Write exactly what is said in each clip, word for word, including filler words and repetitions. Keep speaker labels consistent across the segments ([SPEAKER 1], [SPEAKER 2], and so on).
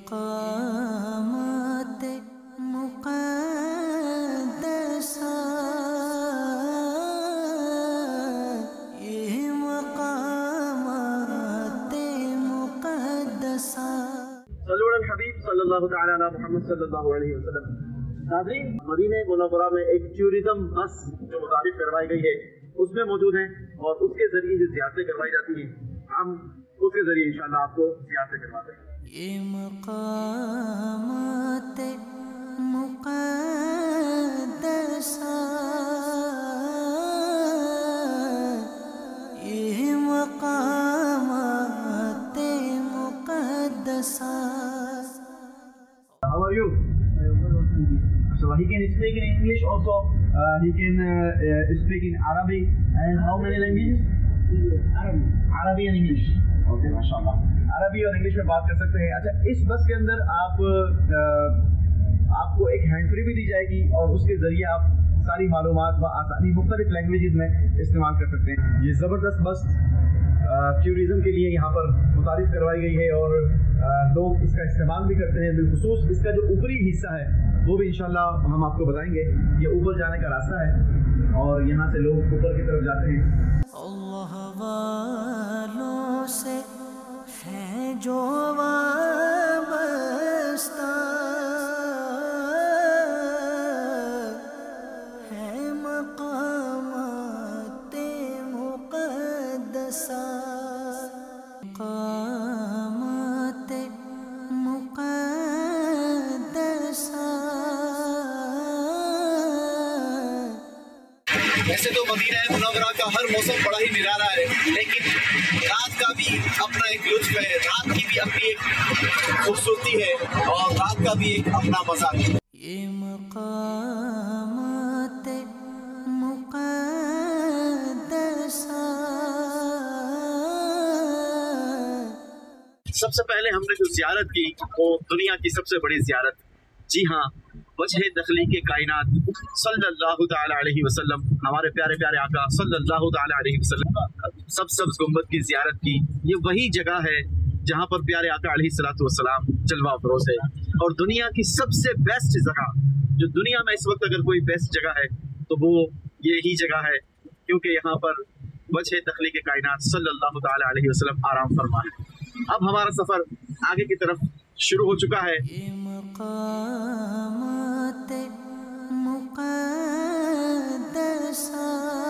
[SPEAKER 1] مقامات مقدسہ، یہ مقامات مقدسہ۔
[SPEAKER 2] صلو علی الحبیب صلی اللہ تعالی علی محمد صلی اللہ علیہ وسلم۔ ناظرین، مدینہ منورہ میں ایک ٹورزم بس جو متعارف کروائی گئی ہے اس میں موجود ہیں اور اس کے ذریعے جو زیارتیں کروائی جاتی ہیں ہم اس کے ذریعے انشاءاللہ آپ کو زیارتیں کرواتے ہیں۔
[SPEAKER 1] یہ مقامات مقدسہ، یہ مقامات مقدسہ۔
[SPEAKER 2] How are you? So he can speak in English also. Uh, he can uh, uh, speak in Arabic and how many languages? Arabic. Arabic and English. Okay, mashallah. عربی اور انگلش میں بات کر سکتے ہیں۔ اچھا، اس بس کے اندر آپ آپ کو ایک ہینڈ فری بھی دی جائے گی اور اس کے ذریعے آپ ساری معلومات بآسانی مختلف لینگویجز میں استعمال کر سکتے ہیں۔ یہ زبردست بس ٹورزم کے لیے یہاں پر متعارف کروائی گئی ہے اور لوگ اس کا استعمال بھی کرتے ہیں، بالخصوص اس کا جو اوپری حصہ ہے وہ بھی انشاءاللہ ہم آپ کو بتائیں گے۔ یہ اوپر جانے کا راستہ ہے اور یہاں سے لوگ اوپر کی طرف جاتے ہیں۔
[SPEAKER 1] اللہ والوں سے ہے جو وابستہ، ہے مقامات مقدسہ، مقامات مقدسہ۔
[SPEAKER 3] ویسے تو مدینہ منورہ کا ہر موسم بڑا ہی نرالا ہے، لیکن رات کا بھی اپنا ایک لطف ہے، رات کی بھی اپنی ایک خوبصورتی ہے اور رات کا بھی ایک اپنا مزہ ہے۔
[SPEAKER 1] یہ مقامات مقدسہ۔
[SPEAKER 2] سب سے پہلے ہم نے جو زیارت کی وہ دنیا کی سب سے بڑی زیارت، جی ہاں، وجہ تخلیق کائنات صلی اللہ تعالی علیہ وسلم، ہمارے پیارے پیارے آقا صلی اللہ تعالی علیہ وسلم سب سبز گنبد کی زیارت کی۔ یہ وہی جگہ ہے جہاں پر پیارے آقا علیہ الصلوۃ والسلام جلوہ افروز ہے، اور دنیا کی سب سے بیسٹ جگہ، جو دنیا میں اس وقت اگر کوئی بیسٹ جگہ ہے تو وہ یہی جگہ ہے، کیونکہ یہاں پر وجہ تخلیق کائنات صلی اللہ تعالی علیہ وسلم آرام فرما ہے۔ اب ہمارا سفر آگے کی طرف شروع ہو چکا ہے۔
[SPEAKER 1] یہ مقامات مقدسہ،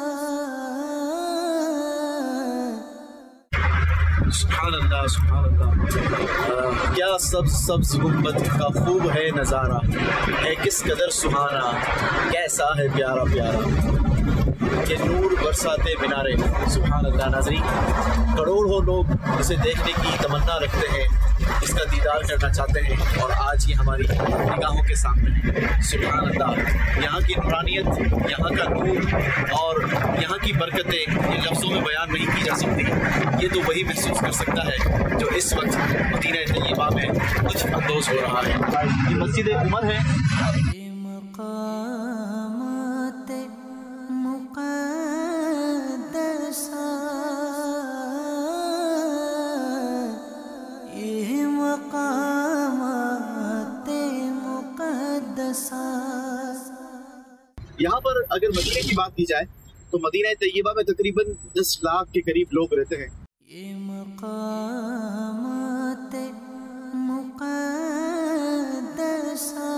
[SPEAKER 2] سبحان اللہ سبحان اللہ، کیا سبز سبز گنبد کا خوب ہے نظارہ، ہے کس قدر سہانا، کیسا ہے پیارا پیارا، کہ نور برساتے مینارے۔ سبحان اللہ۔ ناظرین، کروڑوں لوگ اسے دیکھنے کی تمنا رکھتے ہیں، اس کا دیدار کرنا چاہتے ہیں، اور آج یہ ہماری نگاہوں کے سامنے ہے۔ سبحان اللہ، یہاں کی نورانیت، یہاں کا نور اور یہاں کی برکتیں یہ لفظوں میں بیان نہیں کی جا سکتی۔ یہ تو وہی محسوس کر سکتا ہے جو اس وقت مدینہ طیبہ میں لطف اندوز ہو رہا ہے۔ یہ مسجد عمر ہے۔
[SPEAKER 1] یہ مقامات مقدسہ، یہ مقامات مقدسہ۔
[SPEAKER 2] یہاں پر اگر مدینہ کی بات کی جائے تو مدینہ طیبہ میں تقریباً دس لاکھ کے قریب لوگ رہتے ہیں۔
[SPEAKER 1] یہ مقامات مقدسہ۔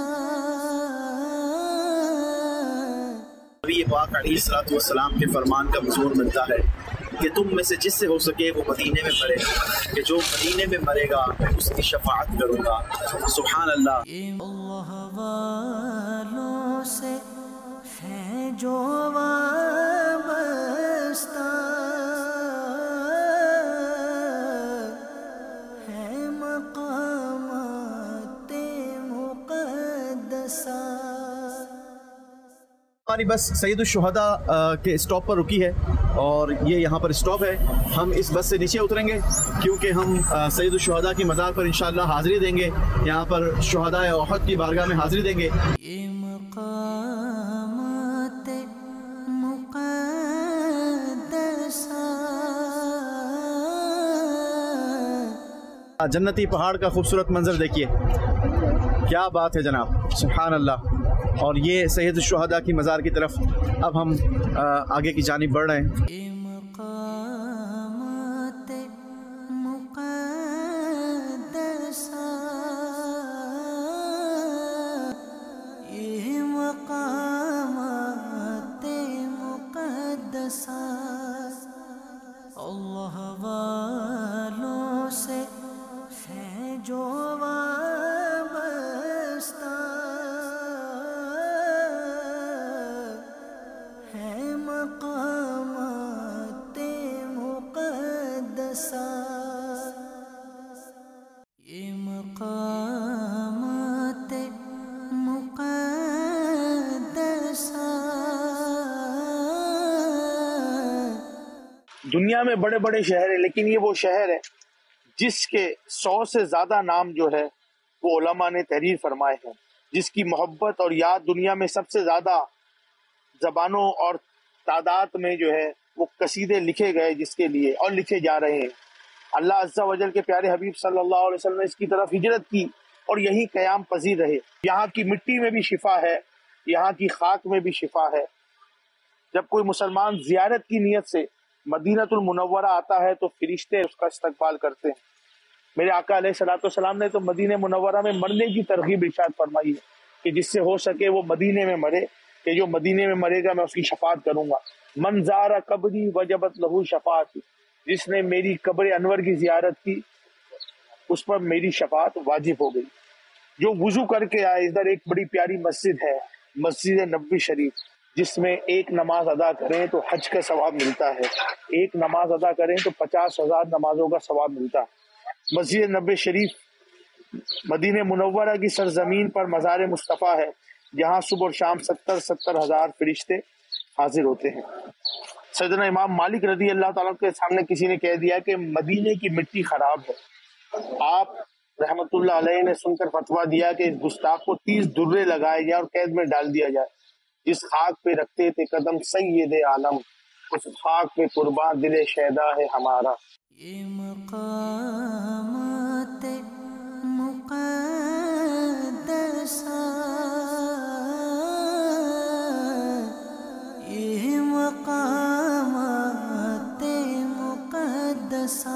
[SPEAKER 2] ابھی یہ پاک علیہ الصلوۃ والسلام کے فرمان کا مضمون بنتا ہے کہ تم میں سے جس سے ہو سکے وہ مدینے میں مرے، کہ جو مدینے میں مرے گا میں اس کی شفاعت کروں گا۔ سبحان اللہ۔
[SPEAKER 1] یہ اللہ والوں سے ہے جو وابستہ، ہے مقامات مقدسہ۔
[SPEAKER 2] ہماری بس سید الشہداء کے اسٹاپ پر رکی ہے اور یہ یہاں پر اسٹاپ ہے۔ ہم اس بس سے نیچے اتریں گے کیونکہ ہم سید الشہداء کی مزار پر انشاءاللہ حاضری دیں گے، یہاں پر شہداء احد کی بارگاہ میں حاضری دیں گے۔
[SPEAKER 1] یہ مقامات مقدسہ،
[SPEAKER 3] जन्नती पहाड़ का खूबसूरत मंजर देखिए, क्या बात है जनाब, सुभान अल्लाह। और ये सैयद शुहदा की मज़ार की तरफ अब हम आ, आगे की जानिब बढ़ रहे हैं।
[SPEAKER 1] अल्लाह वालों से है जो वाबस्ता, है मकामाते मुक़द्दसा, ये मकामाते मुक़द्दसा।
[SPEAKER 4] दुनिया में बड़े बड़े शहर है, लेकिन ये वो शहर है जिसके सौ से ज्यादा नाम जो है वो उलमा ने तहरीर फरमाए हैं, जिसकी मोहब्बत और याद दुनिया में सबसे ज्यादा जबानों और तादाद में जो है वो कसीदे लिखे गए जिसके लिए और लिखे जा रहे हैं। अल्लाह अज़्ज़ा वजल के प्यारे हबीब सल्लल्लाहु अलैहि वसल्लम ने इसकी तरफ हिजरत की और यही क़याम पजीर रहे। यहाँ की मिट्टी में भी शिफा है, यहाँ की खाक में भी शिफा है। जब कोई मुसलमान जियारत की नीयत से मदीनतुल मुनव्वरा आता है तो फरिश्ते उसका इस्तकबाल करते हैं। मेरे आका अलैहिस्सलातु वस्सलाम ने तो मदीने मुनव्वरा में मरने की तरगीब इरशाद फरमाई है कि जिससे हो सके वो मदीने में मरे, कि जो मदीने में मरेगा मैं उसकी शफात करूंगा। मन ज़ारा कब्री वजबत लहू शफात, जिसने मेरी कब्र अनवर की जियारत की उस पर मेरी शफात वाजिब हो गई। जो वुजू करके आए, इधर एक बड़ी प्यारी मस्जिद है, मस्जिद नबवी शरीफ, जिसमें एक नमाज अदा करें तो हज का सवाब मिलता है, एक नमाज अदा करें तो पचास हजार नमाजों का सवाब मिलता है। मस्जिद नबवी शरीफ मदीने मुनव्वरा की सरजमीन पर मज़ार मुस्तफ़ा है, जहाँ सुबह और शाम सत्तर सत्तर हजार फरिश्ते हाजिर होते हैं। सैयदना इमाम मालिक रदी अल्लाह ताला के सामने किसी ने कह दिया कि मदीने की मिट्टी खराब है। आप रहमतुल्लाह अलैहि ने सुनकर फतवा दिया कि इस गुस्ताख को तीस दुर्रे लगाए जाए और कैद में डाल दिया जाए। जिस खाक पे रखते थे कदम सैयदे आलम, उस खाक पे कुर्बान दिले शहदा है हमारा।
[SPEAKER 1] ये मकामाते मुक़द्दसा, ये मकामाते मुक़द्दसा।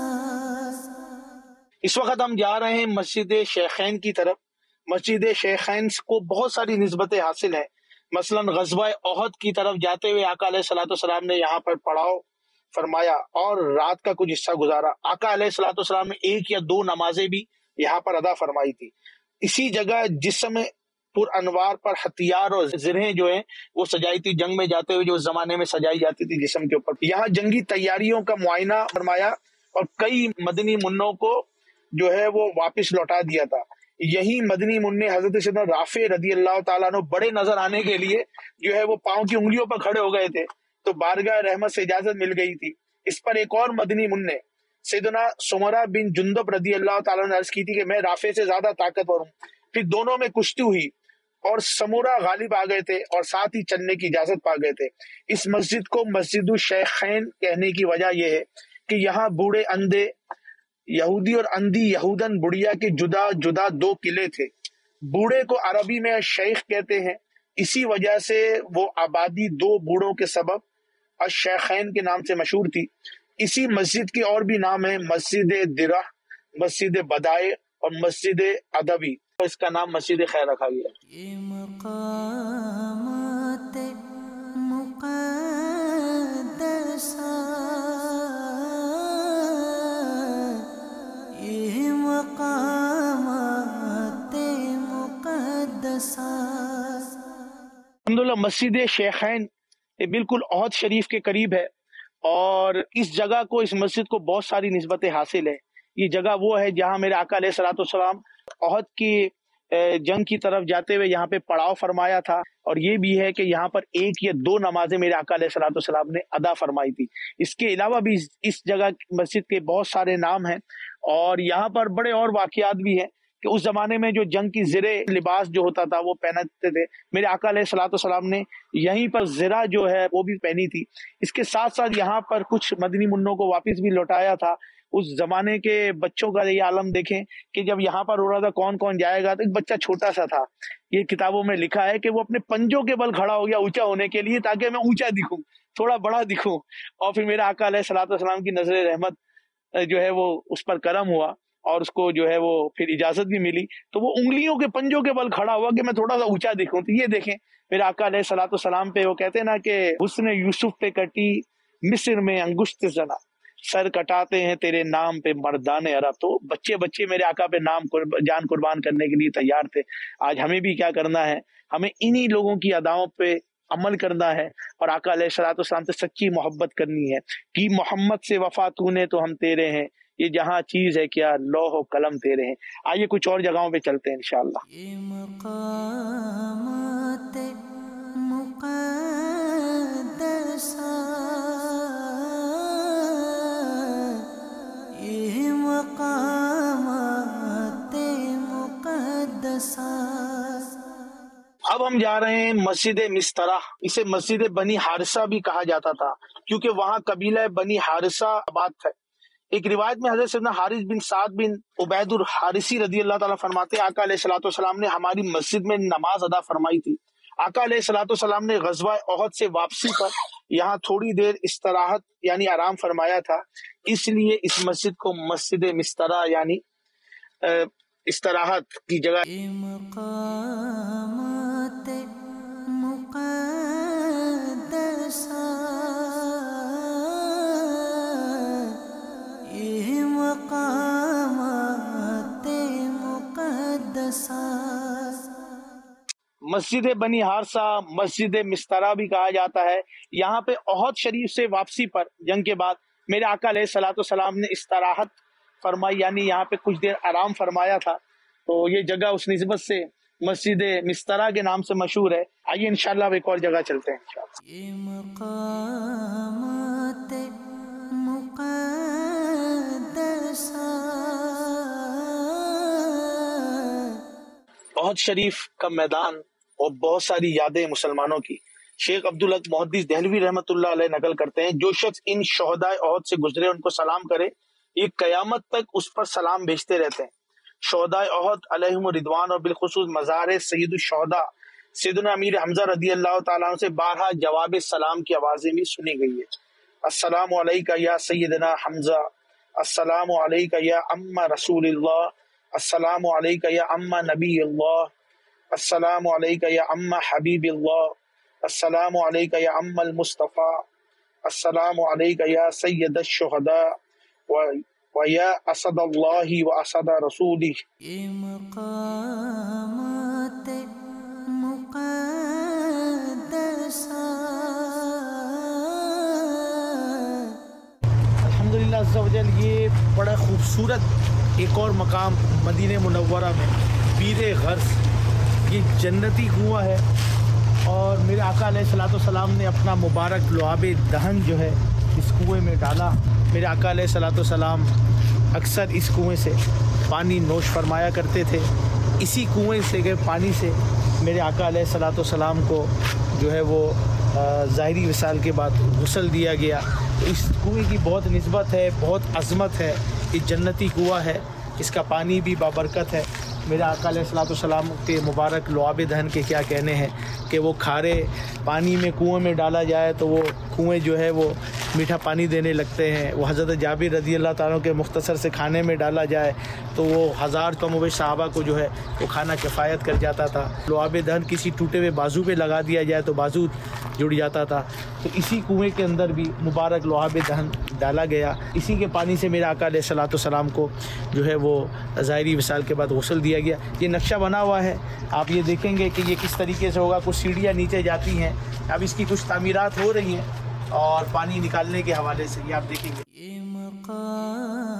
[SPEAKER 4] इस वक्त हम जा रहे हैं मस्जिद शेखैन की तरफ। मस्जिद शेखैन को बहुत सारी निस्बतें हासिल हैं। मसलन ग़ज़वा ओहद की तरफ जाते हुए आका अलैहिस्सलाम ने यहाँ पर पड़ाव फरमाया और रात का कुछ हिस्सा गुजारा। आका अलैहिस्सलाम ने एक या दो नमाजें भी यहाँ पर अदा फरमाई थी। इसी जगह जिस समय पुर अनवार पर हथियार और ज़रहें जो हैं वो सजाई थी, जंग में जाते हुए जो उस जमाने में सजाई जाती थी जिस्म के ऊपर। यहाँ जंगी तैयारियों का मुआयना फरमाया और कई मदनी मुन्नों को जो है वो वापस लौटा दिया था। यही मदनी मुन्ने हजरत सैयदना राफे रदी अल्लाह ताला अन्हु बड़े नजर आने के लिए जो है वो पाँव की उंगलियों पर खड़े हो गए थे, तो बारगाह रहमत से इजाजत मिल गई थी। इस पर एक और मदनी मुन्ने सैयदना सुमरा बिन जुंदब रदी अल्लाह ताला ने अर्ज की थी कि मैं राफे से ज्यादा ताकतवर हूँ। फिर दोनों में कुश्ती हुई और समूरा गालिब आ गए थे और साथ ही चलने की इजाजत पा गए थे। इस मस्जिद को मस्जिद शेखैन कहने की वजह यह है कि यहाँ बूढ़े अंधे यहूदी और अंधी यहूदन बुढ़िया के जुदा जुदा दो किले थे। बूढ़े को अरबी में शेख कहते हैं, इसी वजह से वो आबादी दो बूढ़ों के सबब अश-शेखैन के नाम से मशहूर थी। इसी मस्जिद के और भी नाम है, मस्जिद दिरा, मस्जिद बदाए और मस्जिद अदबी। इसका नाम मस्जिद खैर रखा गया।
[SPEAKER 1] ये मकामाते मुक़द्दसा, ये मकामाते मुक़द्दसा।
[SPEAKER 4] अल्हम्दुलिल्लाह मस्जिद शेखैन ये बिल्कुल ओहद शरीफ के करीब है और इस जगह को, इस मस्जिद को बहुत सारी निस्बतें हासिल है। ये जगह वो है जहाँ मेरे आका अलैहिस्सलाम ओहद की जंग की तरफ जाते हुए यहाँ पे पड़ाव फरमाया था और ये भी है कि यहाँ पर एक या दो नमाजें मेरे आका अलैहिस्सलाम ने अदा फरमाई थी। इसके अलावा भी इस जगह मस्जिद के बहुत सारे नाम हैं और यहाँ पर बड़े और वाक़ियात भी हैं कि उस जमाने में जो जंग की ज़िरे लिबास जो होता था वो पहनते थे। मेरे आका अलैहिस्सलाम ने यहीं पर ज़िरा जो है वो भी पहनी थी। इसके साथ साथ यहाँ पर कुछ मदनी मुन्नों को वापस भी लौटाया था। اس زمانے کے بچوں کا یہ عالم دیکھیں کہ جب یہاں پر ہو رہا تھا کون کون جائے گا، تو ایک بچہ چھوٹا سا تھا، یہ کتابوں میں لکھا ہے کہ وہ اپنے پنجوں کے بل کھڑا ہو گیا اونچا ہونے کے لیے، تاکہ میں اونچا دکھوں، تھوڑا بڑا دکھوں، اور پھر میرا آقا علیہ الصلوۃ والسلام کی نظر رحمت جو ہے وہ اس پر کرم ہوا اور اس کو جو ہے وہ پھر اجازت بھی ملی، تو وہ انگلیوں کے پنجوں کے بل کھڑا ہوا کہ میں تھوڑا سا اونچا دکھوں۔ تو یہ دیکھیں میرے آقا علیہ الصلوۃ والسلام پہ وہ کہتے ہیں نا کہ حسن یوسف پہ کٹی مصر میں انگشت زنا، سر کٹاتے ہیں تیرے نام پہ مردان عرب۔ تو بچے بچے میرے آقا پہ نام جان قربان کرنے کے لیے تیار تھے۔ آج ہمیں بھی کیا کرنا ہے، ہمیں انہی لوگوں کی اداؤں پہ عمل کرنا ہے اور آقا علیہ الصلوۃ والسلام سے سچی محبت کرنی ہے کہ محمد سے وفا تو نے تو ہم تیرے ہیں، یہ جہاں چیز ہے کیا لوح و قلم تیرے ہیں۔ آئیے کچھ اور جگہوں پہ چلتے ہیں انشاءاللہ۔
[SPEAKER 1] یہ مقامات مقدسہ، یہ مقامات مقدسہ۔
[SPEAKER 4] اب ہم جا رہے ہیں مسجد مسترہ، اسے مسجد بنی حارثہ بھی کہا جاتا تھا کیونکہ وہاں قبیلہ بنی حارثہ آباد تھا۔ ایک روایت میں حضرت سیدنا حارث بن سعد بن عبید الحارثی رضی اللہ تعالیٰ فرماتے ہیں آقا علیہ الصلوۃ والسلام نے ہماری مسجد میں نماز ادا فرمائی تھی۔ آقا علیہ الصلوۃ والسلام نے غزوہ احد سے واپسی پر یہاں تھوڑی دیر استراحت یعنی آرام فرمایا تھا، اس لیے اس مسجد کو مسجد مسترہ یعنی استراحت کی جگہ۔
[SPEAKER 1] یہ مقامات مقدسہ، یہ مقامات مقدسہ۔
[SPEAKER 4] مسجد بنی حارثہ، مسجد مسترہ بھی کہا جاتا ہے۔ یہاں پہ احد شریف سے واپسی پر جنگ کے بعد میرے آقا علیہ الصلوۃ والسلام نے استراحت فرمائی، یعنی یہاں پہ کچھ دیر آرام فرمایا تھا، تو یہ جگہ اس نسبت سے مسجد مسترہ کے نام سے مشہور ہے۔ آئیے انشاءاللہ اب ایک اور جگہ چلتے ہیں انشاءاللہ۔
[SPEAKER 1] یہ مقامات مقدسہ،
[SPEAKER 4] احد شریف کا میدان اور بہت ساری یادیں مسلمانوں کی۔ شیخ عبدالحق محدث دہلوی رحمۃ اللہ علیہ نقل کرتے ہیں جو شخص ان شہداء احد سے گزرے ان کو سلام کرے، یہ قیامت تک اس پر سلام بھیجتے رہتے ہیں۔ شہداء احد علیہم رضوان اور بالخصوص مزار سید الشہداء سیدنا امیر حمزہ رضی اللہ تعالیٰ عنہ سے بارہا جواب سلام کی آوازیں بھی سنی گئی ہے۔ السلام علیکہ یا سیدنا حمزہ، السلام علیکہ یا ام رسول اللہ، السلام علیکہ یا ام نبی اللہ، السلام علیکہ یا ام حبیب اللہ، السلام علیکہ یا ام المصطفیٰ، السلام علیکہ یا سید الشہداء وَيَا أَسَدَ اللَّهِ وَأَسَدَ رَسُولِهِ۔
[SPEAKER 1] یہ مقامات مقدسہ۔
[SPEAKER 4] الحمدللہ عز و جل، یہ بڑا خوبصورت ایک اور مقام مدینہ منورہ میں پیر غرس، یہ جنتی کنواں ہے، اور میرے آقا علیہ الصلوۃ والسلام نے اپنا مبارک لعاب دہن جو ہے اس کنویں میں ڈالا۔ میرے آقا علیہ الصلوۃ والسلام اکثر اس کنویں سے پانی نوش فرمایا کرتے تھے۔ اسی کنویں سے کے پانی سے میرے آقا علیہ الصلوۃ والسلام کو جو ہے وہ ظاہری وصال کے بعد غسل دیا گیا۔ تو اس کنویں کی بہت نسبت ہے، بہت عظمت ہے، یہ جنتی کنواں ہے، اس کا پانی بھی بابرکت ہے۔ میرے آقا علیہ الصلوۃ والسلام کے مبارک لعاب دہن کے کیا کہنے ہیں کہ وہ کھارے پانی میں کنویں میں ڈالا جائے تو وہ کنویں جو ہے وہ میٹھا پانی دینے لگتے ہیں۔ وہ حضرت جابر رضی اللہ تعالیٰ کے مختصر سے کھانے میں ڈالا جائے تو وہ ہزار کم و بیش صحابہ کو جو ہے وہ کھانا کفایت کر جاتا تھا۔ لعاب دہن کسی ٹوٹے ہوئے بازو پہ لگا دیا جائے تو بازو جڑ جاتا تھا۔ تو اسی کنویں کے اندر بھی مبارک لعاب دہن ڈالا گیا، اسی کے پانی سے میرے آقا علیہ الصلوۃ والسلام کو جو ہے وہ ظاہری وصال کے بعد غسل دیا گیا۔ یہ نقشہ بنا ہوا ہے، آپ یہ دیکھیں گے کہ یہ کس طریقے سے ہوگا۔ کچھ سیڑھیاں نیچے جاتی ہیں، اب اس کی کچھ تعمیرات ہو رہی ہیں اور پانی نکالنے کے حوالے سے یہ آپ دیکھیں گے۔
[SPEAKER 1] یہ مقام